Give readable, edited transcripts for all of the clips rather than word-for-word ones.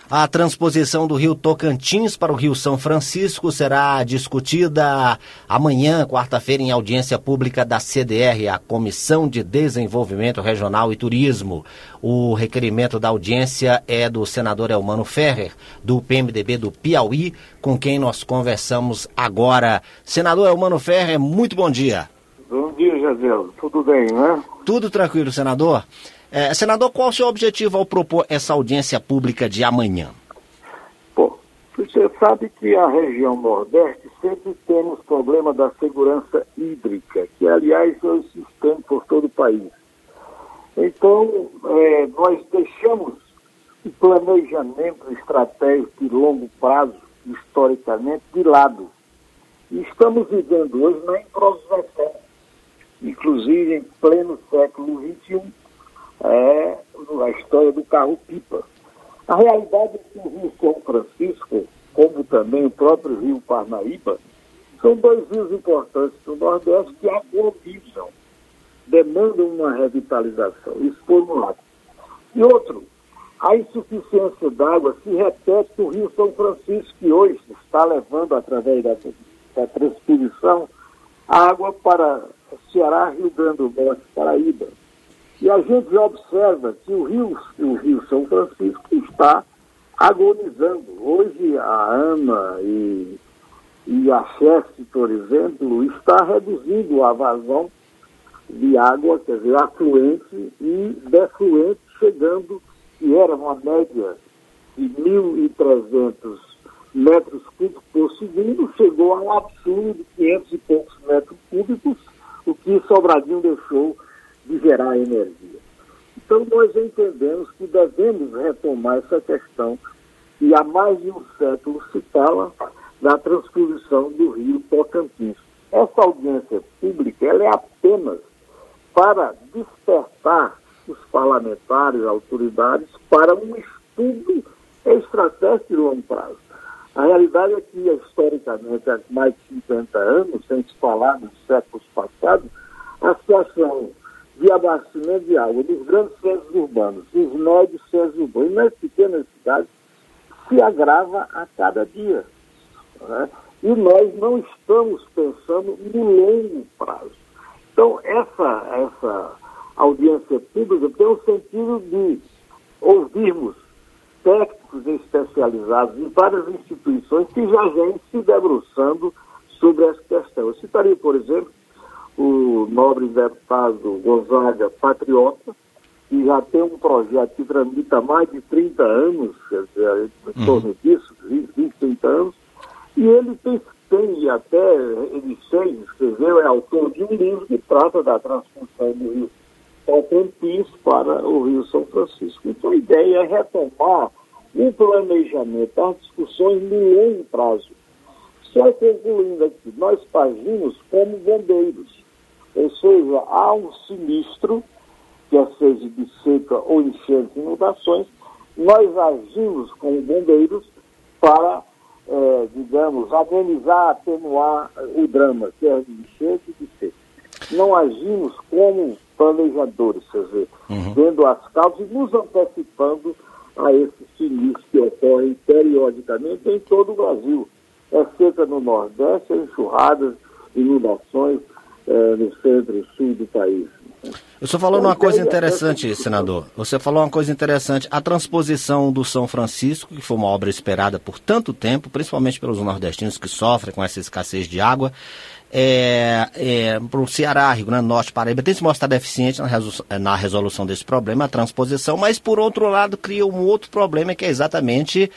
A transposição do Rio Tocantins para o Rio São Francisco será discutida amanhã, quarta-feira, em audiência pública da CDR, a Comissão de Desenvolvimento Regional e Turismo. O requerimento da audiência é do senador Elmano Ferrer, do PMDB do Piauí, com quem nós conversamos agora. Senador Elmano Ferrer, muito bom dia. Bom dia, Jazel. Tudo bem, né? Tudo tranquilo, senador. Senador, qual o seu objetivo ao propor essa audiência pública de amanhã? Bom, você sabe que a região Nordeste sempre temos problema da segurança hídrica, que aliás é existente por todo o país. Então, nós deixamos o planejamento estratégico de longo prazo, historicamente, de lado. E estamos vivendo hoje na improvisação, inclusive em pleno século XXI. A história do carro-pipa. A realidade é que o Rio São Francisco, como também o próprio Rio Parnaíba, são dois rios importantes do Nordeste que agonizam, demandam uma revitalização. Isso por um lado. E outro, a insuficiência d'água se repete no Rio São Francisco, que hoje está levando, através da transposição, água para Ceará, Rio Grande do Norte, Paraíba. E a gente observa que o Rio São Francisco está agonizando. Hoje a AMA e a CHESF, por exemplo, está reduzindo a vazão de água, quer dizer, afluente e defluente, chegando, que era uma média de 1.300 metros cúbicos por segundo, chegou a um absurdo de 500 e poucos metros cúbicos, o que Sobradinho deixou de gerar energia. Então nós entendemos que devemos retomar essa questão e há mais de um século se fala da transposição do Rio Tocantins. Essa audiência pública ela é apenas para despertar os parlamentares, autoridades, para um estudo estratégico de longo prazo. A realidade é que, historicamente, há mais de 50 anos, sem se falar dos séculos passados, a situação de abastecimento de água dos grandes centros urbanos, dos médios centros urbanos e nas pequenas cidades se agrava a cada dia. Né? E nós não estamos pensando no longo prazo. Então, essa audiência pública tem o sentido de ouvirmos técnicos especializados em várias instituições que já vêm se debruçando sobre essa questão. Eu citaria, por exemplo, o nobre deputado Gonzaga Patriota, que já tem um projeto que tramita há mais de 30 anos, quer dizer, em torno disso, 20, 30 anos, e ele tem até, ele escreveu, é autor de um livro que trata da transposição do Rio Tocantins para o Rio São Francisco. Então a ideia é retomar o planejamento, as discussões no longo prazo. Só concluindo aqui, nós agimos como bombeiros. Ou seja, há um sinistro, quer seja de seca ou enchentes e inundações, nós agimos como bombeiros para, digamos, amenizar, atenuar o drama, quer de enchente e de seca. Não agimos como planejadores, quer dizer, vendo as causas e nos antecipando a esses sinistros que ocorrem periodicamente em todo o Brasil. É seca no Nordeste, é enxurradas, inundações, no centro e sul do país. O senhor falou uma coisa interessante, senador. Você falou uma coisa interessante. A transposição do São Francisco, que foi uma obra esperada por tanto tempo, principalmente pelos nordestinos que sofrem com essa escassez de água, para o Ceará, Rio Grande do Norte, Paraíba, tem se mostrado eficiente na resolução desse problema, a transposição, mas, por outro lado, cria um outro problema, que é exatamente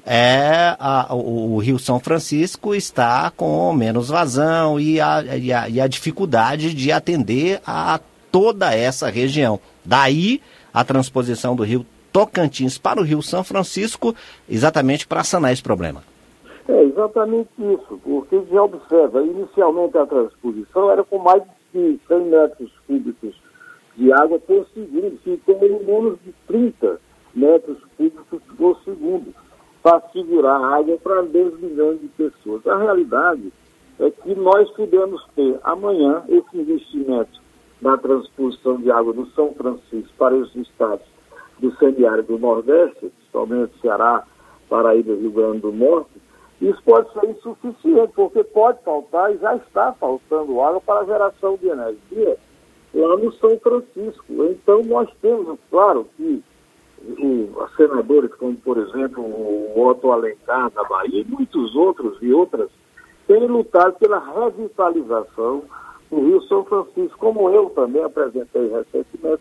o Rio São Francisco está com menos vazão e a dificuldade de atender a toda essa região. Daí a transposição do Rio Tocantins para o Rio São Francisco, exatamente para sanar esse problema. É exatamente isso, porque já observa, inicialmente a transposição era com mais de 100 metros cúbicos de água por segundo, ficou em menos de 30 metros cúbicos por segundo, para segurar a água para 10 milhões de pessoas. A realidade é que nós podemos ter amanhã esse investimento na transposição de água do São Francisco para os estados do semiárido do Nordeste, principalmente Ceará, Paraíba e Rio Grande do Norte, isso pode ser insuficiente, porque pode faltar e já está faltando água para a geração de energia lá no São Francisco. Então nós temos, claro, que senadores como, por exemplo, o Otto Alencar da Bahia e muitos outros e outras têm lutado pela revitalização do Rio São Francisco, como eu também apresentei recentemente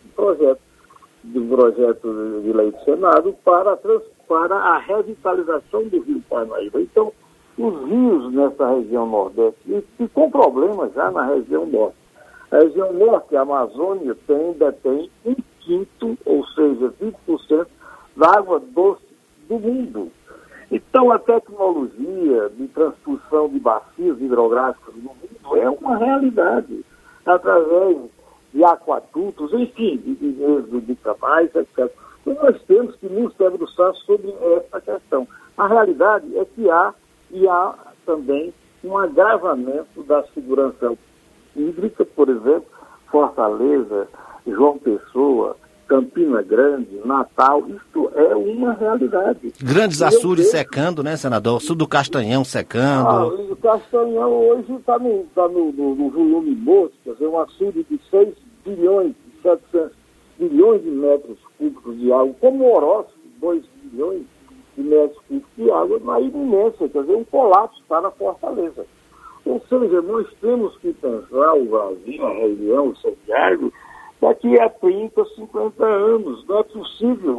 um projeto de lei do Senado para a revitalização do Rio Parnaíba. Então, os rios nessa região nordeste, e com problemas já na região norte. A região norte, a Amazônia, detém 1/5, ou seja, 20% da água doce do mundo. Então, a tecnologia de transposição de bacias hidrográficas no mundo é uma realidade, através de aquadutos, enfim, de canais, etc. Então, nós temos que nos debruçar sobre essa questão. A realidade é que há também um agravamento da segurança hídrica, por exemplo, Fortaleza, João Pessoa, Campina Grande, Natal, isto é uma realidade. Grandes açudes secando, né, senador? Sul do Castanhão secando. O Castanhão hoje está no volume morto, quer dizer, um açude de 6 bilhões e 700 bilhões de metros cúbicos de água, como o Oroz, 2 bilhões de metros cúbicos de água, na iminência, quer dizer, um colapso para a Fortaleza. Ou seja, nós temos que pensar o Brasil, a região, o semiárido, daqui a 30, 50 anos. Não é possível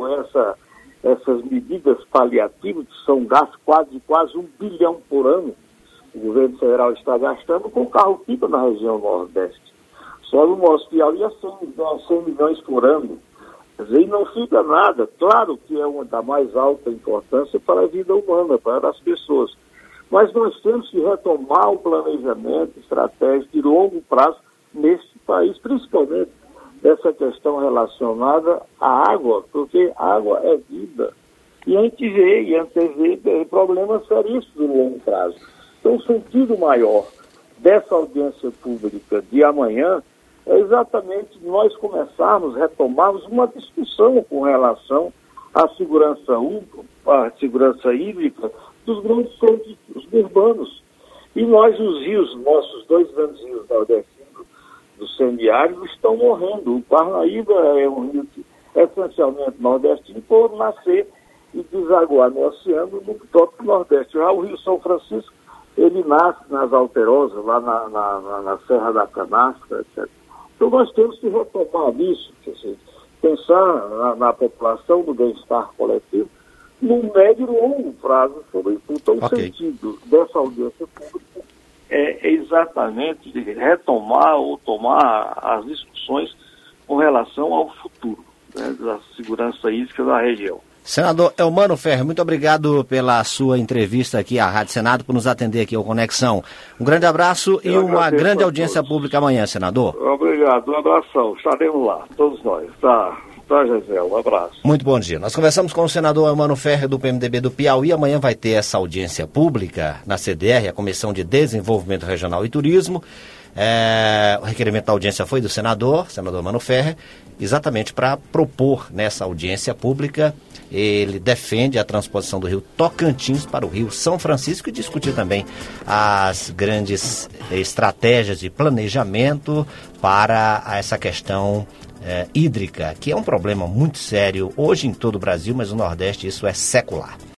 essas medidas paliativas, que são gastos quase 1 bilhão por ano, o governo federal está gastando com carro-pipa na região nordeste. Só no nosso Piauí é 100 milhões por ano. Quer dizer, e não fica nada. Claro que é uma da mais alta importância para a vida humana, para as pessoas. Mas nós temos que retomar o planejamento estratégico de longo prazo neste país, principalmente essa questão relacionada à água, porque água é vida. E a gente vê e antevê problemas seríssimos no longo prazo. Então, o sentido maior dessa audiência pública de amanhã é exatamente nós retomarmos uma discussão com relação à segurança hídrica dos grandes centros urbanos. E nós, os rios, nossos 2 grandes rios nordestinos do semiárido, estão morrendo. O Parnaíba é um rio essencialmente nordestino por nascer e desaguar no oceano no próprio Nordeste. Já o Rio São Francisco, ele nasce nas Alterosas, lá na Serra da Canastra, etc. Então nós temos que retomar isso, pensar na população, do bem-estar coletivo, no médio e longo prazo sobre isso. Então o sentido dessa audiência pública é exatamente de retomar ou tomar as discussões com relação ao futuro, né, da segurança hídrica da região. Senador Eumano Ferrer, muito obrigado pela sua entrevista aqui à Rádio Senado, por nos atender aqui ao Conexão. Um grande abraço e uma grande audiência pública amanhã, senador. Obrigado, um abração, estaremos lá, todos nós. Tá, Gisele, um abraço. Muito bom dia. Nós conversamos com o senador Eumano Ferrer do PMDB do Piauí. Amanhã vai ter essa audiência pública na CDR, a Comissão de Desenvolvimento Regional e Turismo. O requerimento da audiência foi do senador Eumano Ferrer, exatamente para propor nessa audiência pública. Ele defende a transposição do rio Tocantins para o rio São Francisco e discutir também as grandes estratégias de planejamento para essa questão hídrica, que é um problema muito sério hoje em todo o Brasil, mas no Nordeste isso é secular.